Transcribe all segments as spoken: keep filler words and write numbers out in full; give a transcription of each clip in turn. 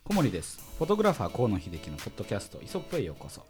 小森です。フォトグラファー河野秀樹のポッドキャストイソップへようこそ。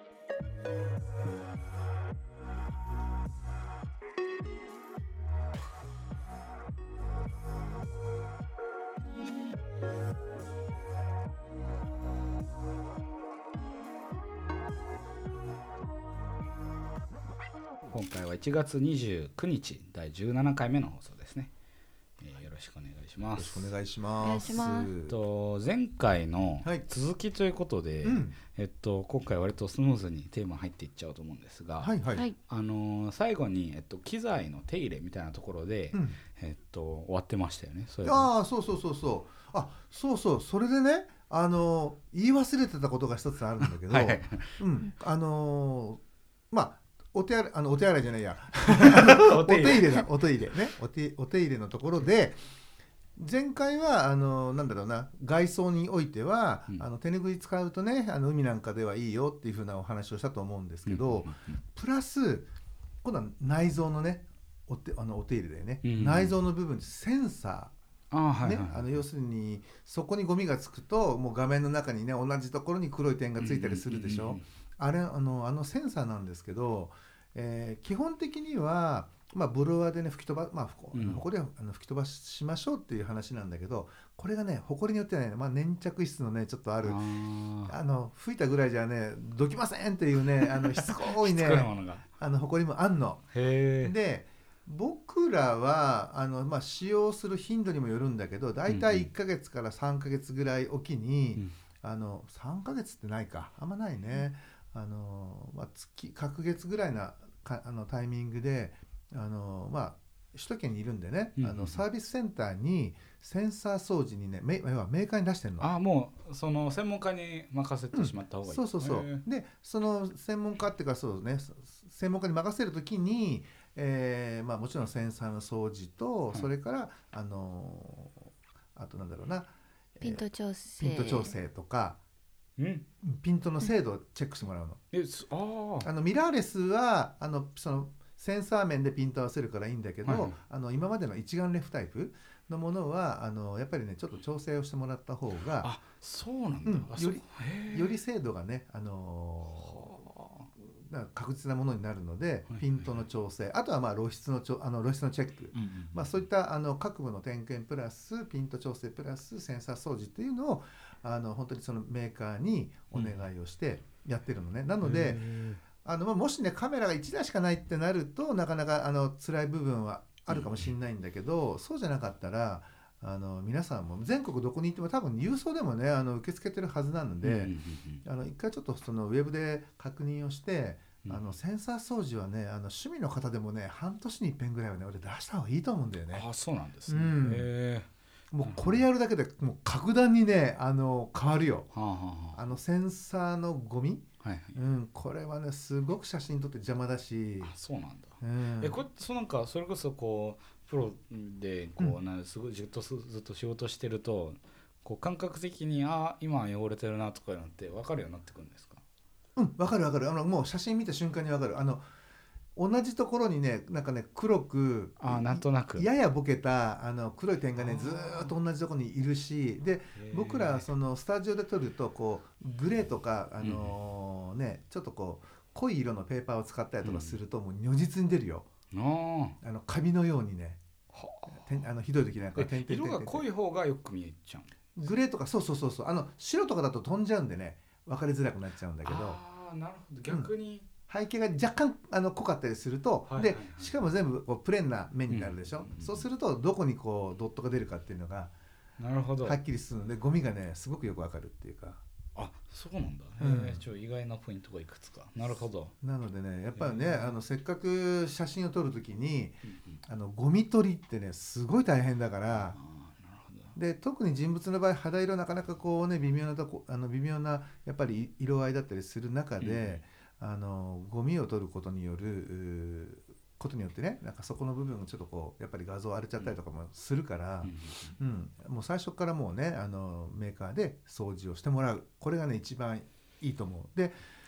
今回はいちがつにじゅうくにちだいじゅうななかいめの放送ですね。えー、よろしくお願いします。 よろしくお願いします。 と前回の続きということで、はい、うんえっと、今回割とスムーズにテーマ入っていっちゃうと思うんですが、はいはい、あのー、最後に、えっと、機材の手入れみたいなところで、うんえっと、終わってましたよね。 そうああそうそうそうそうあそうそうそれでね、あのー、言い忘れてたことが一つあるんだけど、はいはいうん、あのー、まあお手洗いあのお手洗いじゃないやお手入れだお手入れねお手お手入れのところで前回はあのなんだろうな外装においては、うん、あの手拭い使うとねあの海なんかではいいよっていう風なお話をしたと思うんですけど、うんうんうん、プラス今度は内臓のねお手あのお手入れでね、うんうん、内臓の部分でセンサーあ、はいはいはい、あの要するにそこにゴミがつくともう画面の中にね同じところに黒い点がついたりするでしょ、うんうんうんうん、あれあのあのセンサーなんですけど、えー、基本的にはまあ、ブロワーでね吹き飛ば、まあ、ほこりはあの吹き飛ばしましょうっていう話なんだけど、これがねほこりによってはね、まあ、粘着質のねちょっとあるあの吹いたぐらいじゃねどきませんっていうねあのしつこいねあのほこりもあんの。へで僕らはあの、まあ、使用する頻度にもよるんだけどだいたいいっかげつからさんかげつぐらいおきに、うん、あのさんかげつってないかあんまないね、あの、まあ、月隔月ぐらいなかあのタイミングであのまあ首都圏にいるんでね、うんうんうん、あのサービスセンターにセンサー掃除にねメーカーに出してるの。 ああもうその専門家に任せてしまった方がいい、 うん、そうそうそうでその専門家っていうかそうね専門家に任せるときに、えーまあ、もちろんセンサーの掃除と、はい、それからあのあとなんだろうなピント調整、 えー、ピント調整とかんピントの精度をチェックしてもらうの。 えああのミラーレスはあのそのセンサー面でピント合わせるからいいんだけど、はいはい、あの今までの一眼レフタイプのものはあのやっぱりねちょっと調整をしてもらった方があそうなんだ、 うん、よりより精度がね、あのー、確実なものになるので、はいはいはい、ピントの調整あとはまあ露出のちょあの露出のチェック、うんうんうんまあ、そういったあの各部の点検プラスピント調整プラスセンサー掃除っていうのをあの本当にそのメーカーにお願いをしてやってるのね、うん、なのであのもしねカメラがいちだいしかないってなるとなかなかあの辛い部分はあるかもしれないんだけど、うん、そうじゃなかったらあの皆さんも全国どこに行っても多分郵送でもねあの受け付けてるはずなので、うんうんうん、あの一回ちょっとそのウェブで確認をして、うん、あのセンサー掃除はねあの趣味の方でもね半年に一遍ぐらいはね俺出した方がいいと思うんだよね。 あそうなんですね、うん、へもうこれやるだけでもう格段にねあの変わるよ、はあはあ、あのセンサーのゴミはいはいうん、これはねすごく写真撮って邪魔だし。 あそうなんだ、うん、えこれそうなんかそれこそこうプロでこう、うん、なんすごいずっとずっと仕事してるとこう感覚的にあ今汚れてるなとかなんて分かるようになってくるんですか？ うん分かる分かるあのもう写真見た瞬間に分かるあの同じところにねなんかね黒くあなんとなくややボケたあの黒い点がねずーっと同じところにいるしで僕らそのスタジオで撮るとこうグレーとかあのー、ねちょっとこう濃い色のペーパーを使ったりとかするともう如実に出るよ、うん、あのカビのようにねはあのひどい時なんか点々色が濃い方がよく見えちゃうグレーとかそうそうそうそうあの白とかだと飛んじゃうんでね分かりづらくなっちゃうんだけどあなるほど逆に、うん背景が若干あの濃かったりすると、はいはいはい、でしかも全部こうプレーンな面になるでしょ、うんうんうん、そうするとどこにこうドットが出るかっていうのがなるほどはっきりするのでゴミがねすごくよくわかるっていうかあそうなんだ、うん、へちょ意外なポイントがいくつかなるほどなのでねやっぱりねあのせっかく写真を撮るときに、うんうん、あのゴミ取りってねすごい大変だからで特に人物の場合肌色なかなかこうね微妙なとこあの微妙なやっぱり色合いだったりする中で、うんあのゴミを取ることによることによってねなんかそこの部分がちょっとこうやっぱり画像荒れちゃったりとかもするから、うんうんうん、もう最初からもうねあのメーカーで掃除をしてもらうこれがね一番いいと思う。で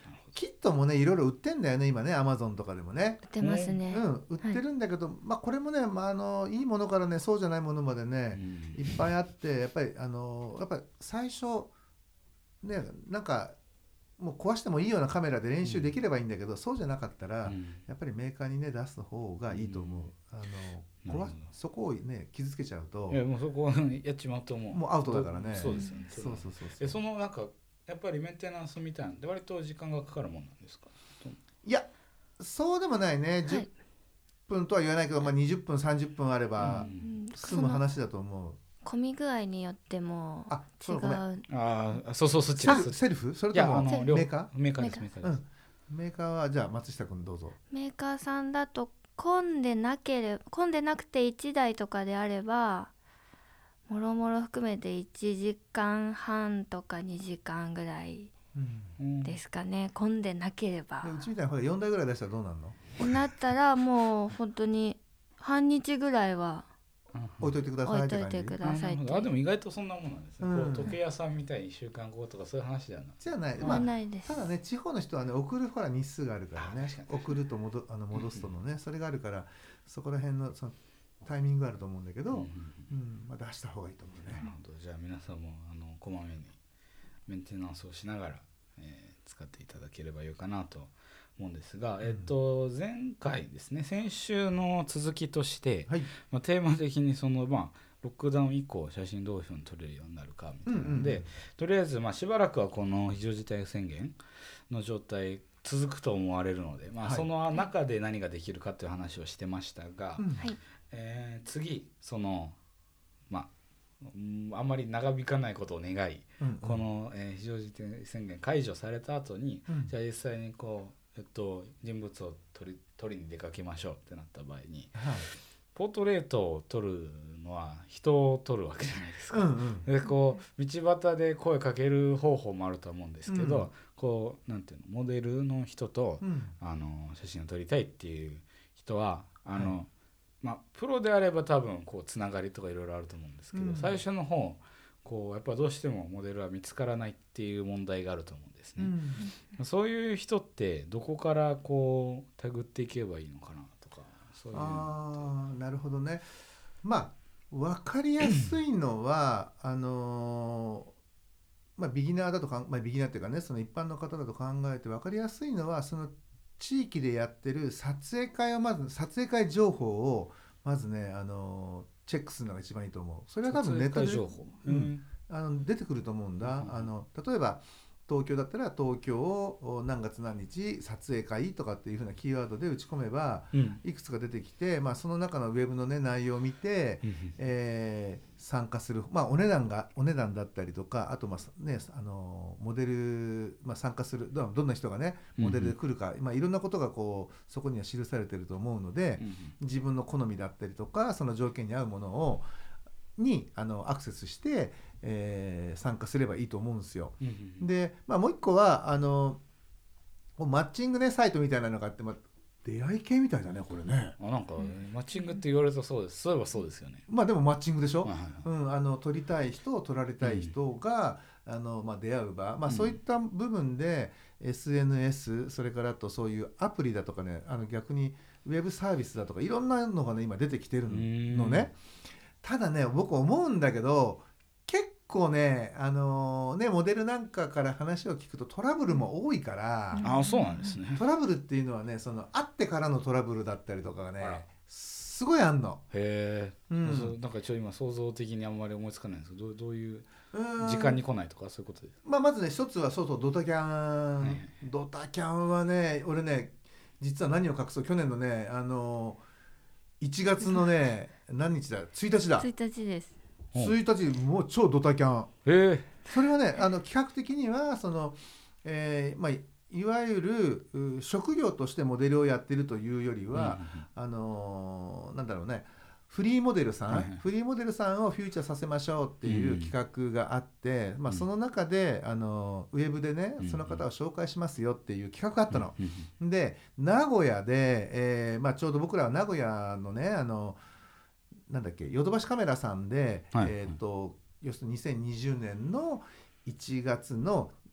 キットもねいろいろ売ってんだよね今ね、アマゾンとかでもね売ってますね、 うん、売ってるんだけど、はい、まあこれもね、まあ、あのいいものからねそうじゃないものまでね、うん、いっぱいあって、やっぱりあのやっぱり最初ねなんかもう壊してもいいようなカメラで練習できればいいんだけど、うん、そうじゃなかったら、うん、やっぱりメーカーにね出す方がいいと思う、うん、あの壊そこをね傷つけちゃうと、 いやもうそこはやっちまうと思う、 もうアウトだからね。 そうですよね。 そうそうそうそう。そのなんかやっぱりメンテナンスみたいなんで割と時間がかかるもんなんですか？ いやそうでもないね、はい、じゅっぷんとは言わないけど、まあ、にじゅっぷんさんじゅっぷんあれば済む話だと思う。 混み具合によっても違う。あ、そうごめん。 ああ、そうそうそっちです。セルフ？それともメーカー？ メーカーです。メーカーです。 うん、メーカーはじゃあ松下君どうぞ。 メーカーさんだと混んでなければ混んでなくていちだいとかであればもろもろ含めていちじかんはんとかにじかんぐらいですかね、うん、混んでなければ。 うちみたいなほらよんだいぐらい出したらどうなるの？ なったらもう本当に半日ぐらいは置いといてくださいって感じ。 置いといてくださいって。 あ、でも意外とそんなもんなんですね、うん、こう時計屋さんみたいにいっしゅうかんごとかそういう話じゃない。 じゃない、まあ、ないです。ただね地方の人はね送るほら日数があるからね、送ると戻あの戻すとのね、それがあるからそこら辺のそのタイミングがあると思うんだけど、うんうんまあ、出した方がいいと思うね。 なるほど。じゃあ皆さんもあのこまめにメンテナンスをしながら、えー、使っていただければいいかなと思うんですが、うん、えっと前回ですね、先週の続きとして、はいまあ、テーマ的にそのまあロックダウン以降写真どういうふうに撮れるようになるかみたいなので、うんうん、とりあえずまあしばらくはこの非常事態宣言の状態続くと思われるので、まあ、その中で何ができるかっていう話をしてましたが、はいえー、次そのまああんまり長引かないことを願い、うんうん、この、えー、非常事態宣言解除された後に、うん、じゃあ実際にこう、えっと、人物を撮り、撮りに出かけましょうってなった場合に、はい、ポートレートを撮るのは人を撮るわけじゃないですか、うんうん、でこう道端で声かける方法もあると思うんですけど、うん、こうなんていうのモデルの人と、うん、あの写真を撮りたいっていう人はあの、はいまあ、プロであれば多分こうつながりとかいろいろあると思うんですけど、うん、最初の方こうやっぱどうしてもモデルは見つからないっていう問題があると思うんですね、うん、そういう人ってどこからこう手繰っていけばいいのかなとかそういうあーなるほどね。まあ分かりやすいのはあのーまあ、ビギナーだとか、まあ、ビギナーっていうかねその一般の方だと考えて分かりやすいのはその地域でやってる撮影会をまず撮影会情報をまずね、あのチェックするのが一番いいと思う。それは多分ネットで、うん、あの出てくると思うんだ、うん、あの例えば東京だったら東京を何月何日撮影会とかっていう風なキーワードで打ち込めば、うん、いくつか出てきて、まあ、その中のウェブの、ね、内容を見て、うんえー、参加する、まあ、お値段がお値段だったりとかあと、まあね、あのモデル、まあ、参加する ど, どんな人がねモデルで来るか、うんまあ、いろんなことがこうそこには記されていると思うので、うん、自分の好みだったりとかその条件に合うものをにあのアクセスして、えー、参加すればいいと思うんですよ、うんうん、で、まあ、もう一個はあのマッチング、ね、サイトみたいなのがあって、まあ、出会い系みたいだねこれね。 あなんか、うん、マッチングって言われるとそうですそういえばそうですよね。 まあでもマッチングでしょ、はいはいはいうん、あの撮りたい人撮られたい人が、うん、あのまあ、出会う場、まあ、そういった部分で、うん、エスエヌエス それからあとそういうアプリだとかねあの逆にウェブサービスだとかいろんなのがね今出てきてるのね。ただね僕思うんだけど結構ねあのー、ねモデルなんかから話を聞くとトラブルも多いから、 うん、あそうなんですね。 トラブルっていうのはねその会ってからのトラブルだったりとかがねすごいあんの。 へえ、うん、なんか一応今想像的にあんまり思いつかないんですけど ど, どういう時間に来ないとかそういうことですか。 まあ、まずね一つはそうそうドタキャン、はい、ドタキャンはね俺ね実は何を隠そう去年のねあのー、いちがつのね何日だついたちだついたちです。 ついたちもう超ドタキャン。 へそれはねあの企画的にはその、えーまあ、いわゆる職業としてモデルをやってるというよりは、うん、あのー、なんだろうねフリーモデルさん、はい、フリーモデルさんをフューチャーさせましょうっていう企画があって、うんまあ、その中であのウェブでね、うん、その方を紹介しますよっていう企画があったの、うん、で名古屋で、えーまあ、ちょうど僕らは名古屋のねあのなんだっけヨドバシカメラさんで、はいえー、と要するににせんにじゅうねんのいちがつの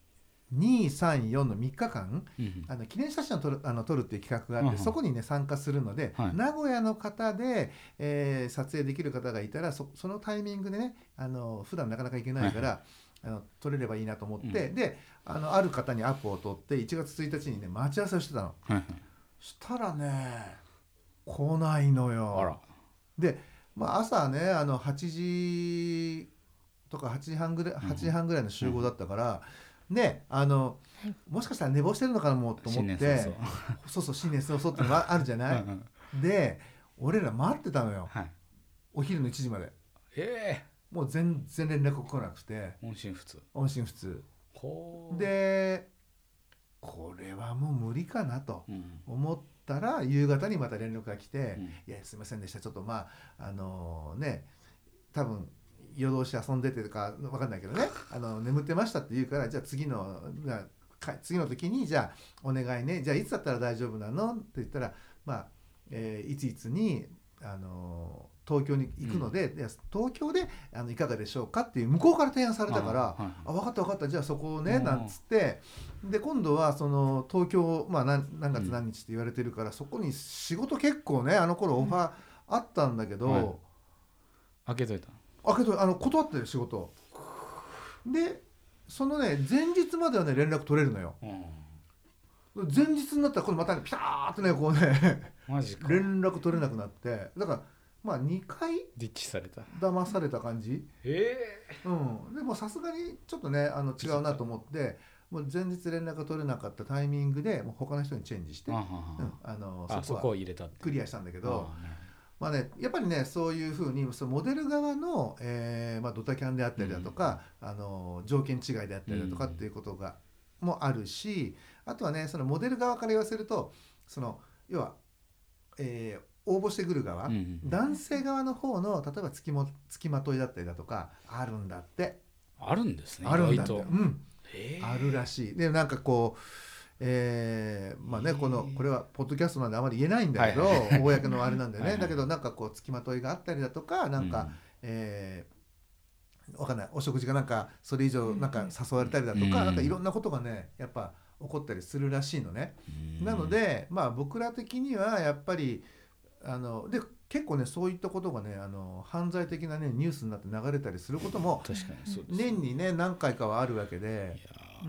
に、さん、よんのみっかかん、うん、あの記念写真を撮る、あの撮るっていう企画があって、うん、そこにね参加するので、はい、名古屋の方で、えー、撮影できる方がいたら そ, そのタイミングでね、あの普段なかなか行けないから、はい、あの撮れればいいなと思って、うん、で あ, のある方にアポを取っていちがつついたちにね待ち合わせをしてたの、はい、したらね来ないのよ。 あらで、まあ、朝ねあのはちじとかはちじはんぐらい、はちじはんぐらいの集合だったから、うん、ねあのもしかしたら寝坊してるのかもと思ってそうそうそう新年早々っていうのがあるじゃないで俺ら待ってたのよ、はい、お昼のいちじまで。 えー、もう全然連絡来なくて音信不通音信不通でこれはもう無理かなと思ったら、うん、夕方にまた連絡が来て、うん、いやすいませんでしたちょっとまああのー、ね多分夜通し遊んでてとか分かんないけどねあの眠ってましたって言うからじゃあ次の次の時にじゃあお願いねじゃあいつだったら大丈夫なのって言ったらまあ、えー、いついつにあの東京に行くので、うん、東京であのいかがでしょうかっていう向こうから提案されたからあ、はい、あ分かった分かったじゃあそこをねなんつってで今度はその東京、まあ、何, 何月何日って言われてるから、うん、そこに仕事結構ねあの頃オファーあったんだけど、うんはい、 開けといた開けといたあの断ってる仕事でそのね前日まではね連絡取れるのよ、うん、前日になったらこれまたねピターってねこうねマジか連絡取れなくなってだからまあにかいディッチされた騙された感じええー、うんでもさすがにちょっとねあの違うなと思ってもう前日連絡が取れなかったタイミングでもう他の人にチェンジして、うん、あのそこはクリアしたんだけどまあね、やっぱりねそういうふうにそのモデル側の、えーまあ、ドタキャンであったりだとか、うん、あの条件違いであったりだとかっていうことが、うん、もあるしあとはねそのモデル側から言わせるとその要は、えー、応募してくる側、うん、男性側の方の例えば付きも付きまといだったりだとかあるんだってあるんですねあるんだって、うん、あるらしいでなんかこうえー、まあねこのこれはポッドキャストなんであまり言えないんだけど、はいはい、公のあれなんでね、はいはい、だけどなんかこう付きまといがあったりだとかなんか、うんえー、わかんないお食事がなんかそれ以上なんか誘われたりだとか、うん、なんかいろんなことがねやっぱ起こったりするらしいのね、うん、なのでまあ僕ら的にはやっぱりあので結構ねそういったことがねあの犯罪的なねニュースになって流れたりすることも確かにそうです、 年にね何回かはあるわけでうん、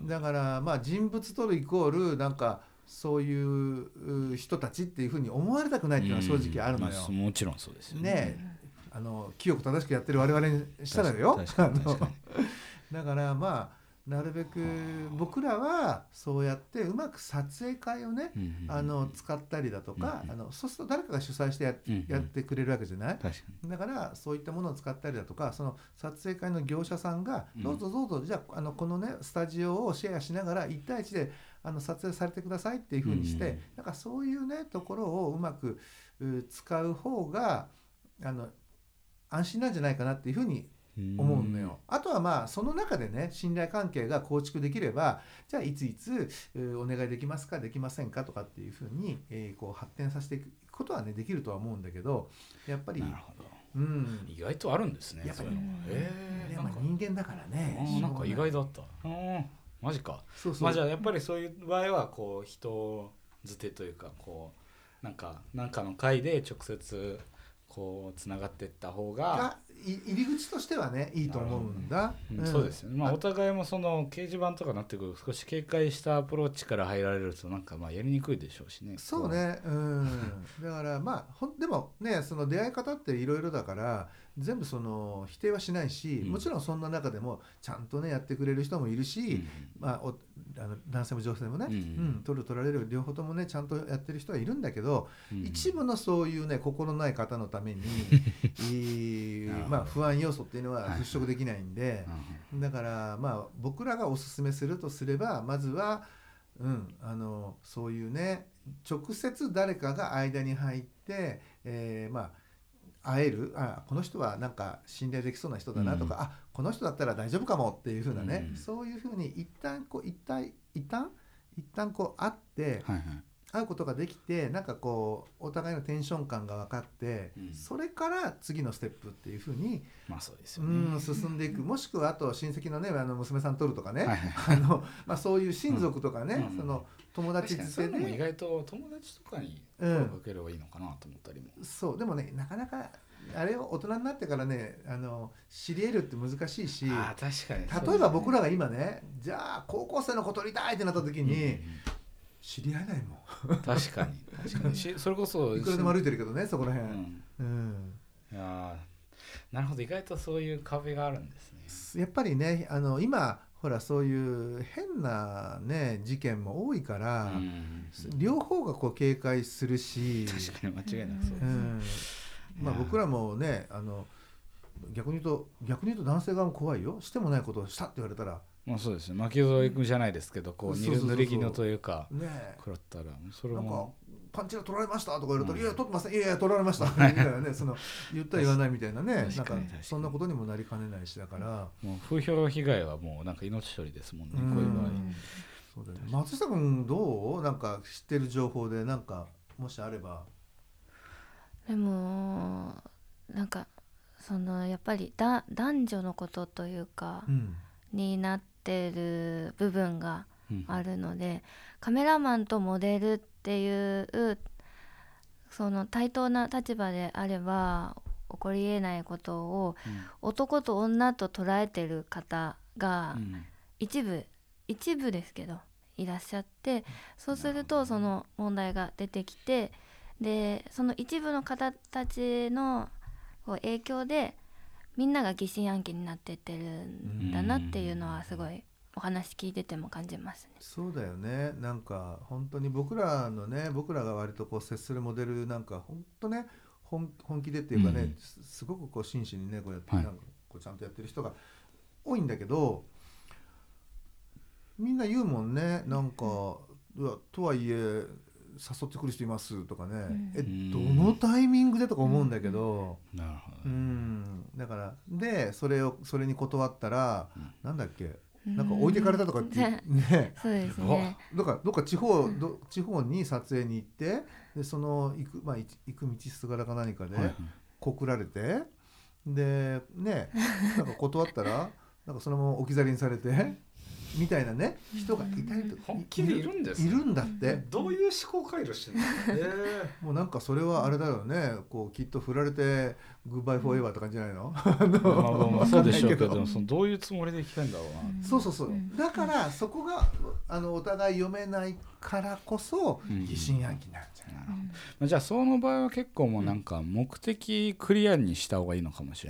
だからまあ人物撮るイコールなんかそういう人たちっていうふうに思われたくないっていうのは正直あるのよ、 まあ、もちろんそうですよね。 ねあの清く正しくやってる我々にしたらよだからまあなるべく僕らはそうやってうまく撮影会をね、うんうんうん、あの使ったりだとか、うんうん、あのそうすると誰かが主催して や,、うんうん、やってくれるわけじゃない。確かにだからそういったものを使ったりだとかその撮影会の業者さんがどうぞどうぞ、うん、じゃあ、あのこのねスタジオをシェアしながらいち対いちであの撮影されてくださいっていうふうにして、うん、なんかそういうねところをうまくう使う方があの安心なんじゃないかなっていうふうに思うのよ。あとはまあその中でね信頼関係が構築できればじゃあいついつお願いできますかできませんかとかっていうふうに、えー、こう発展させていくことはねできるとは思うんだけどやっぱりなるほど、うん、意外とあるんですね。 やっぱり、 えー、 でも人間だからねなんか意外だった。うんマジか。そうそうまあじゃあやっぱりそういう場合はこう人づてというかこうなんかなんかの会で直接こうつながっていった方が入り口としてはねいいと思うんだ、 うんうん、そうですよね、まあ、お互いもその掲示板とかになってくる少し警戒したアプローチから入られるとなんかまあやりにくいでしょうしね。 そうね、うん、だからまあほんでもねその出会い方っていろいろだから全部その否定はしないし、うん、もちろんそんな中でもちゃんとねやってくれる人もいるし、うんまあ、おあの男性も女性もね、うんうん、取る取られる両方ともねちゃんとやってる人はいるんだけど、うん、一部のそういうね心ない方のためにまあ不安要素っていうのは払拭できないんで、はい、だからまあ僕らがおすすめするとすればまずは、うん、あのそういうね直接誰かが間に入って、えー、まあ会えるあこの人はなんか信頼できそうな人だなとか、うん、あこの人だったら大丈夫かもっていう風なね、うん、そういう風に一旦こう一旦一旦一旦こう会って、はいはい、 会うことができてなんかこうお互いのテンション感が分かって、うん、それから次のステップっていうふうに、 まあそうですよね、 うん、進んでいく。もしくはあと親戚のねあの娘さん取るとかね、はいあのまあ、そういう親族とかね、うん、その友達づてで意外と友達とかに声をかければいいのかなと思ったりも、 うん、そうでもねなかなかあれを大人になってからねあの知り得るって難しいし、 あ確かに、 ね、例えば僕らが今ねじゃあ高校生の子取りたいってなった時に、うんうん知り合えないもん確かに確かにそれこそいくらでも歩いてるけどねそこら辺、 うんうん、いやなるほど意外とそういう壁があるんですね。やっぱりねあの今ほらそういう変なね事件も多いから、うん、両方がこう警戒するし確かに間違いなくそうです、うんまあ、僕らもねあの逆に言うと逆に言うと男性側も怖いよ。してもないことをしたって言われたらまあそうですね巻き添えじゃないですけどこう濡れ衣というか食らったらそれもなんかパンチが取られましたとか言われたら、うん、いや取ってませんいやいや取られましたみたいなねその言った言わないみたいなねなんかそんなことにもなりかねないしだからもう風評被害はもうなんか命取りですもんね、うん、こういう場合。 そうだよね。松下君どうなんか知ってる情報でなんかもしあれば。 でもなんかそのやっぱりだ男女のことというか、うんになってる部分があるので、うん、カメラマンとモデルっていうその対等な立場であれば起こり得ないことを、うん、男と女と捉えてる方が一部、うん、一部ですけどいらっしゃって、そうするとその問題が出てきてでその一部の方たちの影響でみんなが疑心暗鬼になってってるんだなっていうのはすごいお話聞いてても感じますね。 そうだよね。なんか本当に僕らのね僕らが割とこう接するモデルなんか本当ね 本, 本気でっていうかね、うん、すごくこう真摯にねこうやって、はい、なんかこうちゃんとやってる人が多いんだけどみんな言うもんねなんかいやとはいえ誘ってくる人いますとかね、うん、えどのタイミングでとか思うんだけど、 うん、なるほど、 うんだからでそれをそれに断ったら、うん、なんだっけなんか置いてかれたとかってね、 そうですね。 どっかどっか地方ど地方に撮影に行ってでその行くまあ行く道すがらか何かで告られて、はい、でねなんか断ったらなんかそのまま置き去りにされて。みたいなね人がいたりと本気でいるんです、ね、 いるんだって。 どういう思考回路してるの、 えー、もうなんかそれはあれだよねこうきっと振られてグッバイフォーエバーって感じじゃないの、 うんまあ、そうでしょうけどそのどういうつもりで聞きたいんだろうな、 うん、そうそうそうだからそこがあのお互い読めないからこそ疑心暗鬼になるんじゃないの、 うん、じゃあその場合は結構もうなんか目的クリアにした方がいいのかもしれ